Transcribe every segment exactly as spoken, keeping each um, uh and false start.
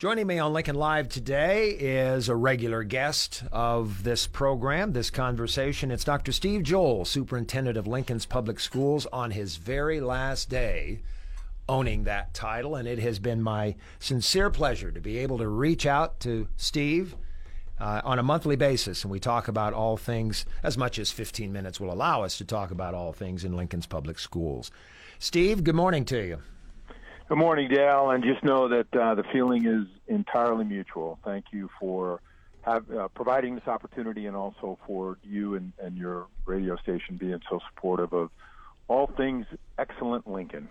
Joining me on Lincoln Live today is a regular guest of this program, this conversation. It's Doctor Steve Joel, Superintendent of Lincoln's Public Schools, on his very last day owning that title. And it has been my sincere pleasure to be able to reach out to Steve uh, on a monthly basis. And we talk about all things, as much as fifteen minutes will allow us to talk about all things in Lincoln's Public Schools. Steve, good morning to you. Good morning, Dale, and just know that uh, the feeling is entirely mutual. Thank you for have, uh, providing this opportunity, and also for you and, and your radio station being so supportive of all things excellent Lincoln.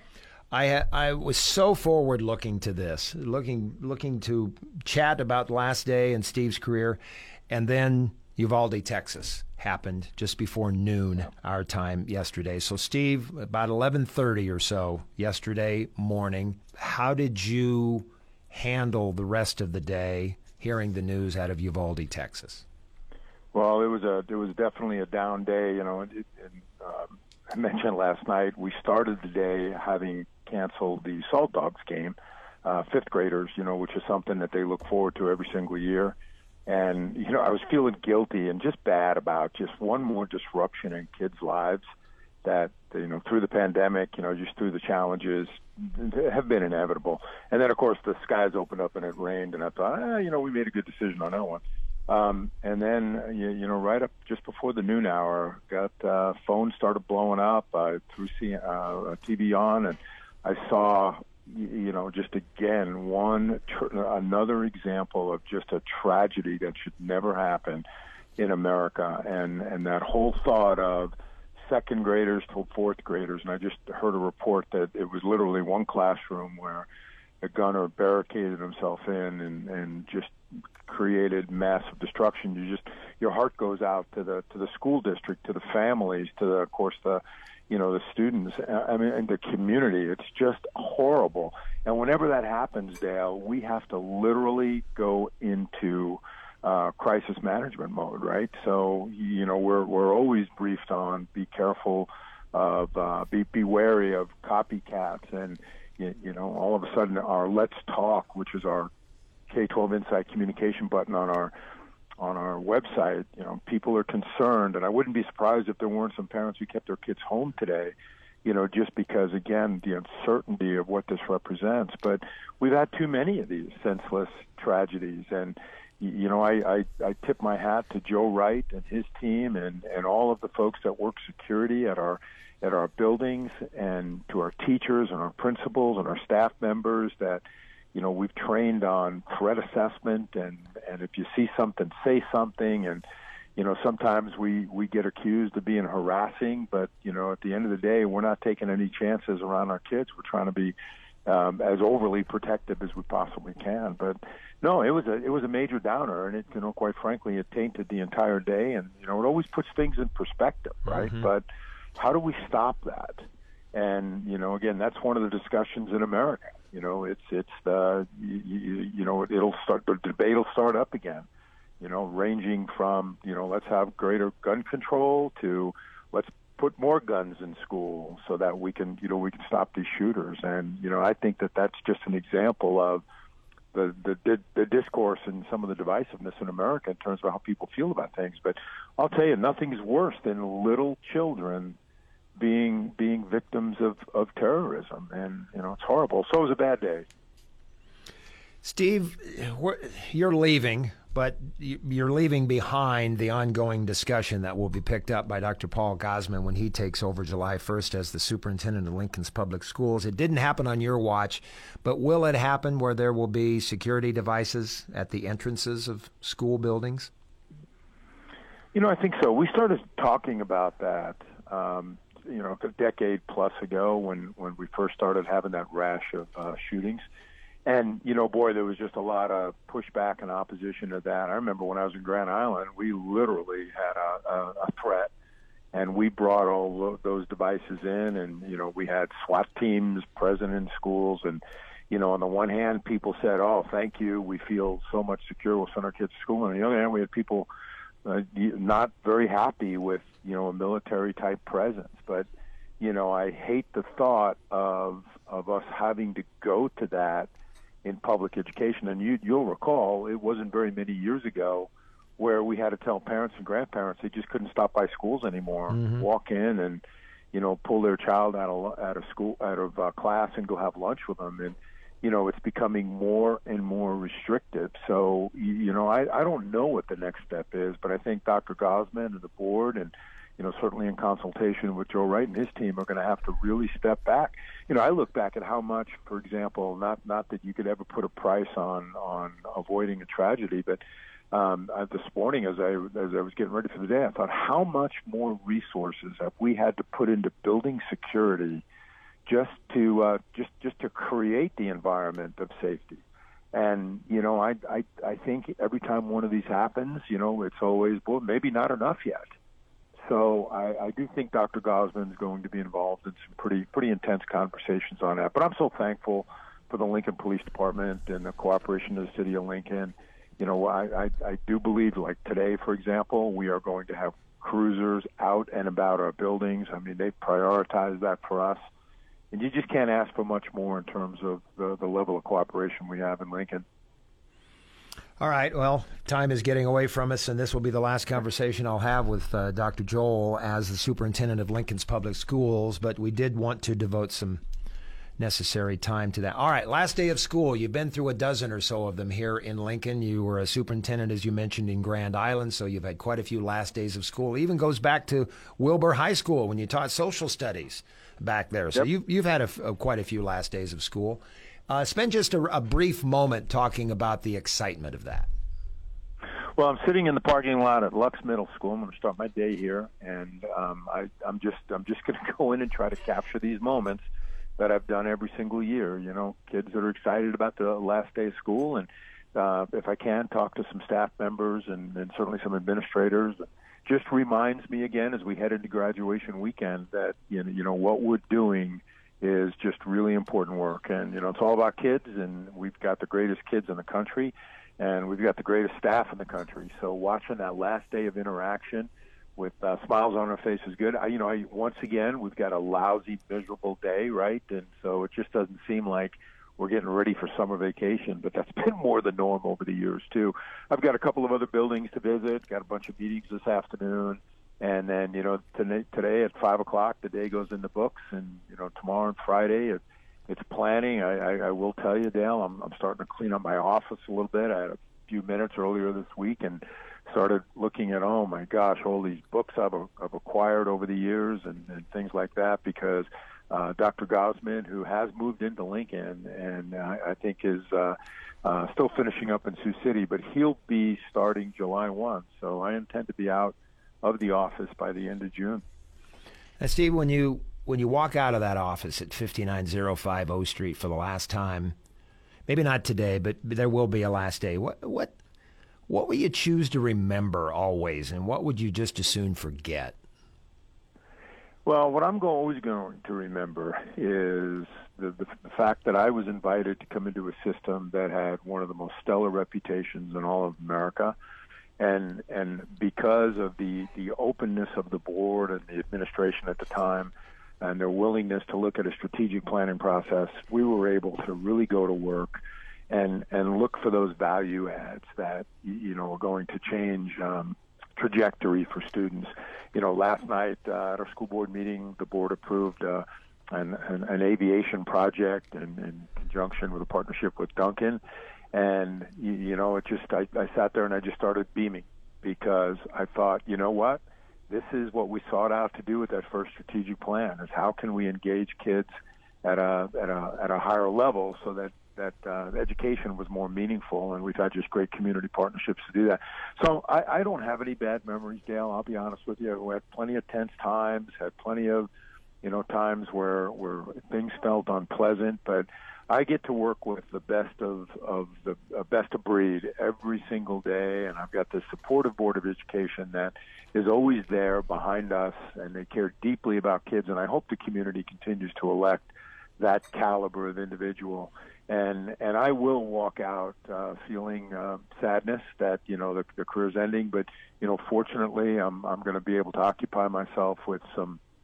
I I was so forward looking to this, looking looking to chat about the last day in Steve's career, and then Uvalde, Texas happened just before noon our time yesterday. So Steve, about eleven thirty or so yesterday morning, how did you handle the rest of the day hearing the news out of Uvalde, Texas? Well, it was a it was definitely a down day. You know, it, it, um, I mentioned last night we started the day having canceled the Salt Dogs game, uh, fifth graders. You know, which is something that they look forward to every single year. And, you know, I was feeling guilty and just bad about just one more disruption in kids' lives that, you know, through the pandemic, you know, just through the challenges have been inevitable. And then, of course, the skies opened up and it rained, and I thought, ah, you know, we made a good decision on that one. Um, and then, you, you know, right up just before the noon hour, got uh, phones started blowing up. I threw C- uh, T V on, and I saw, you know, just again, one, tr- another example of just a tragedy that should never happen in America. And, and that whole thought of second graders to fourth graders. And I just heard a report that it was literally one classroom where a gunner barricaded himself in and, and just created massive destruction. You just, your heart goes out to the, to the school district, to the families, to the, of course, the, you know, the students, I mean, and the community. It's just horrible. And whenever that happens, Dale, we have to literally go into uh, crisis management mode, right? So, you know, we're we're always briefed on be careful of, uh, be, be wary of copycats. And, you, you know, all of a sudden our Let's Talk, which is our K twelve Insight communication button on our on our website, you know, people are concerned, and I wouldn't be surprised if there weren't some parents who kept their kids home today, you know, just because, again, the uncertainty of what this represents. But we've had too many of these senseless tragedies, and, you know, I, I, I tip my hat to Joe Wright and his team and, and all of the folks that work security at our at our buildings, and to our teachers and our principals and our staff members that, you know, we've trained on threat assessment, and, and if you see something, say something. And, you know, sometimes we, we get accused of being harassing, but, you know, at the end of the day, we're not taking any chances around our kids. We're trying to be um, as overly protective as we possibly can. But, no, it was a it was a major downer, and it, you know, quite frankly, it tainted the entire day. And, you know, it always puts things in perspective, right? Mm-hmm. But how do we stop that? And, you know, again, that's one of the discussions in America. You know, it's it's the you, you, you know it'll start the debate will start up again. You know, ranging from you know let's have greater gun control to let's put more guns in school so that we can you know we can stop these shooters. And you know I think that that's just an example of the the the discourse and some of the divisiveness in America in terms of how people feel about things. But I'll tell you, nothing's worse than little children being being victims of, of terrorism, and you know it's horrible. So it was a bad day. Steve, you're leaving, but you're leaving behind the ongoing discussion that will be picked up by Doctor Paul Gosman when he takes over July first as the superintendent of Lincoln's Public Schools. It didn't happen on your watch, but will it happen where there will be security devices at the entrances of school buildings? You know, I think so. We started talking about that Um, you know, a decade plus ago when, when we first started having that rash of uh, shootings. And, you know, boy, there was just a lot of pushback and opposition to that. I remember when I was in Grand Island, we literally had a, a, a threat, and we brought all those devices in, and, you know, we had SWAT teams present in schools. And, you know, on the one hand, people said, oh, thank you, we feel so much secure, we'll send our kids to school. And on the other hand, we had people uh, not very happy with, you know, a military-type presence. But, you know, I hate the thought of of us having to go to that in public education. And you, you'll recall, it wasn't very many years ago where we had to tell parents and grandparents they just couldn't stop by schools anymore, mm-hmm. walk in and, you know, pull their child out of out of school, out of uh, class, and go have lunch with them. And you know, it's becoming more and more restrictive. So, you, you know, I, I don't know what the next step is, but I think Doctor Gosman and the board, and you know, certainly in consultation with Joe Wright and his team, are going to have to really step back. You know, I look back at how much, for example, not not that you could ever put a price on on avoiding a tragedy, but um, uh, this morning as I as I was getting ready for the day, I thought how much more resources have we had to put into building security just to uh, just just to create the environment of safety. And you know, I I I think every time one of these happens, you know, it's always, well, maybe not enough yet. So I, I do think Doctor Gosman is going to be involved in some pretty pretty intense conversations on that. But I'm so thankful for the Lincoln Police Department and the cooperation of the City of Lincoln. You know, I, I, I do believe, like today, for example, we are going to have cruisers out and about our buildings. I mean, they prioritize that for us. And you just can't ask for much more in terms of the, the level of cooperation we have in Lincoln. All right. Well, time is getting away from us, and this will be the last conversation I'll have with uh, Doctor Joel as the superintendent of Lincoln's Public Schools, but we did want to devote some necessary time to that. All right. Last day of school. You've been through a dozen or so of them here in Lincoln. You were a superintendent, as you mentioned, in Grand Island, so you've had quite a few last days of school. It even goes back to Wilbur High School when you taught social studies back there. So yep. you've, you've had a, a, quite a few last days of school. Uh, spend just a, a brief moment talking about the excitement of that. Well, I'm sitting in the parking lot at Lux Middle School. I'm going to start my day here, and um, I, I'm just I'm just going to go in and try to capture these moments that I've done every single year. You know, kids that are excited about the last day of school, and uh, if I can, talk to some staff members and, and certainly some administrators. Just reminds me again as we head into graduation weekend that you know, you know what we're doing is just really important work. And, you know, it's all about kids, and we've got the greatest kids in the country, and we've got the greatest staff in the country. So watching that last day of interaction with uh, smiles on our face is good. I, you know, I, once again, we've got a lousy, miserable day, right? And so it just doesn't seem like we're getting ready for summer vacation, but that's been more the norm over the years, too. I've got a couple of other buildings to visit, got a bunch of meetings this afternoon. And then, you know, today, today at five o'clock, the day goes in the books. And, you know, tomorrow and Friday, it, it's planning. I, I, I will tell you, Dale, I'm, I'm starting to clean up my office a little bit. I had a few minutes earlier this week and started looking at, oh, my gosh, all these books I've, I've acquired over the years and, and things like that, because uh, Doctor Gosman, who has moved into Lincoln and uh, I think is uh, uh, still finishing up in Sioux City, but he'll be starting July first. So I intend to be out of the office by the end of June. And Steve, when you when you walk out of that office at fifty-nine oh five O Street for the last time, maybe not today, but there will be a last day. What what what will you choose to remember always, and what would you just as soon forget? Well, what I'm go- always going to remember is the, the, the fact that I was invited to come into a system that had one of the most stellar reputations in all of America. And and because of the, the openness of the board and the administration at the time and their willingness to look at a strategic planning process, we were able to really go to work and, and look for those value adds that, you know, are going to change um, trajectory for students. You know, last night uh, at our school board meeting, the board approved uh, an, an, an aviation project in, in conjunction with a partnership with Duncan. And, you, you know, it just, I, I sat there and I just started beaming because I thought, you know what, this is what we sought out to do with that first strategic plan, is how can we engage kids at a, at a, at a higher level so that, that uh, education was more meaningful, and we've had just great community partnerships to do that. So I, I don't have any bad memories, Dale, I'll be honest with you. We had plenty of tense times, had plenty of, you know, times where, where things felt unpleasant, but I get to work with the best of, of the uh, best of breed every single day, and I've got this supportive Board of Education that is always there behind us, and they care deeply about kids, and I hope the community continues to elect that caliber of individual. And and I will walk out uh, feeling uh, sadness that, you know, the, the career's ending, but, you know, fortunately I'm I'm going to be able to occupy myself with some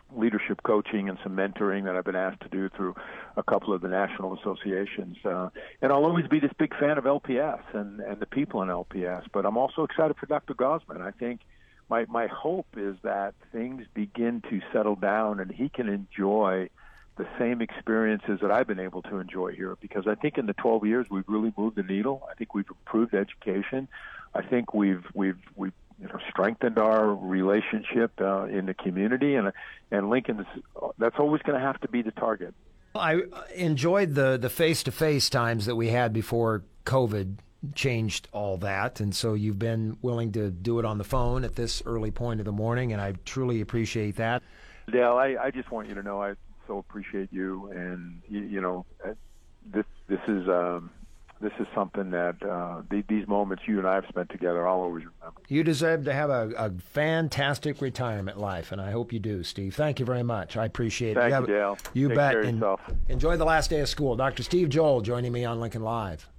leadership coaching and some mentoring that I've been asked to do through a couple of the national associations. Uh, and I'll always be this big fan of L P S and, and the people in L P S. But I'm also excited for Doctor Gosman. I think my, my hope is that things begin to settle down and he can enjoy the same experiences that I've been able to enjoy here, because I think in the twelve years we've really moved the needle. I think we've improved education. I think we've we've we've you know strengthened our relationship uh, in the community, and and Lincoln's that's always going to have to be the target. I enjoyed the the face-to-face times that we had before COVID changed all that, and so you've been willing to do it on the phone at this early point of the morning, and I truly appreciate that. Dale, I, I just want you to know I so appreciate you, and you, you know this this is um, this is something that uh, the, these moments you and I have spent together I'll always remember. You deserve to have a, a fantastic retirement life, and I hope you do, Steve. Thank you very much. I appreciate Thank it. Thank you, Dale. You Take bet. Care of yourself. Enjoy the last day of school. Doctor Steve Joel joining me on Lincoln Live.